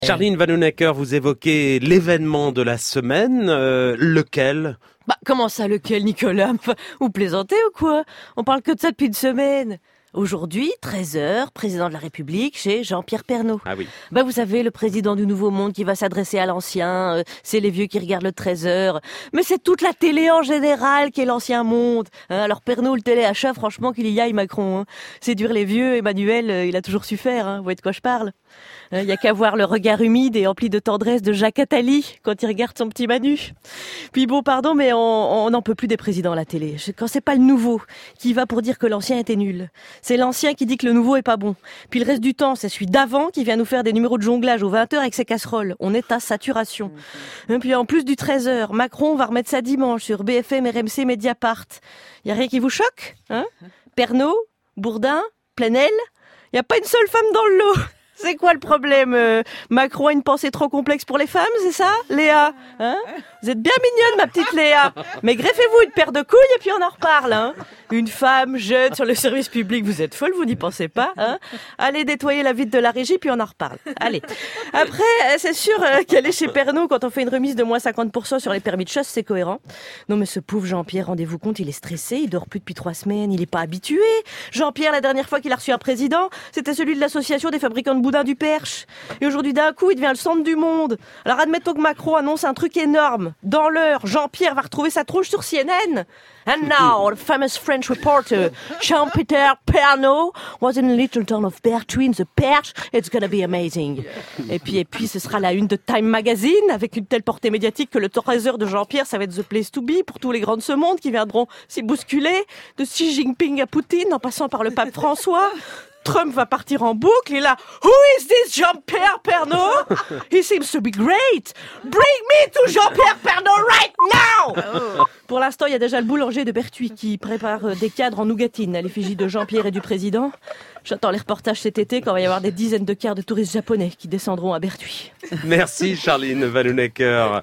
Charline Vanhoenacker, vous évoquez l'événement de la semaine, lequel ? Comment ça, lequel, Nicolas? Vous plaisantez ou quoi? On parle que de ça depuis une semaine. Aujourd'hui, 13h, président de la République chez Jean-Pierre Pernaut. Ah oui. Vous savez, le président du Nouveau Monde qui va s'adresser à l'ancien, c'est les vieux qui regardent le 13h. Mais c'est toute la télé en général qui est l'ancien monde. Alors Pernaut, le téléachat, franchement qu'il y aille Macron. Séduire les vieux, Emmanuel, il a toujours su faire. Vous voyez de quoi je parle? Il y a qu'à voir le regard humide et empli de tendresse de Jacques Attali quand il regarde son petit Manu. Puis bon, pardon, mais on n'en peut plus des présidents à la télé. Quand c'est pas le nouveau qui va pour dire que l'ancien était nul. C'est l'ancien qui dit que le nouveau est pas bon. Puis le reste du temps, c'est celui d'avant qui vient nous faire des numéros de jonglage aux 20h avec ses casseroles. On est à saturation. Et puis en plus du 13h, Macron va remettre ça dimanche sur BFM, RMC, Mediapart. Y a rien qui vous choque, hein? Pernaut, Bourdin, Plenel, y a pas une seule femme dans le lot. C'est quoi le problème? Macron a une pensée trop complexe pour les femmes, c'est ça, Léa? Vous êtes bien mignonne, ma petite Léa. Mais greffez-vous une paire de couilles et puis on en reparle. Une femme jeune sur le service public, vous êtes folle, vous n'y pensez pas. Allez nettoyer la vitre de la régie, puis on en reparle. Allez. Après, c'est sûr qu'aller chez Pernaut quand on fait une remise de moins 50% sur les permis de chasse, c'est cohérent. Non mais ce pauvre Jean-Pierre, rendez-vous compte, il est stressé, il dort plus depuis 3 semaines, il est pas habitué. Jean-Pierre, la dernière fois qu'il a reçu un président, c'était celui de l'association des fabricants de boudin du Perche. Et aujourd'hui, d'un coup, il devient le centre du monde. Alors admettons que Macron annonce un truc énorme. Dans l'heure, Jean-Pierre va retrouver sa tronche sur CNN. And now, the famous French reporter, Jean-Pierre Pernaut, was in a little town of Berthuis in the Perche. It's gonna be amazing. Et puis, ce sera la une de Time Magazine, avec une telle portée médiatique que le 13h de Jean-Pierre, ça va être the place to be pour tous les grands de ce monde qui viendront s'y bousculer, de Xi Jinping à Poutine, en passant par le pape François. Trump va partir en boucle et là, who is this Jean-Pierre Pernaut? He seems to be great. Bring me to Jean-Pierre Pernaut right now! Pour l'instant, il y a déjà le boulanger de Berthuis qui prépare des cadres en nougatine à l'effigie de Jean-Pierre et du président. J'attends les reportages cet été quand il va y avoir des dizaines de cars de touristes japonais qui descendront à Berthuis. Merci Charline Vanhoenacker.